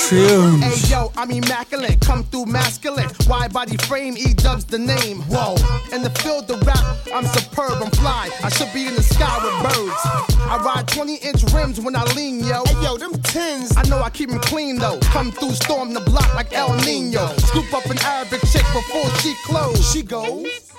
tunes. Hey yo, I'm immaculate, come through masculine. Wide body frame, E-Dub's the name. Whoa, in the field of rap, I'm superb, I'm fly. I should be in the sky with birds. I ride 20-inch rims when I lean, yo. Hey yo, them tins, I know I keep them clean though. Come through, storm the block like El Nino. Scoop up an Arabic chick before she close. She goes.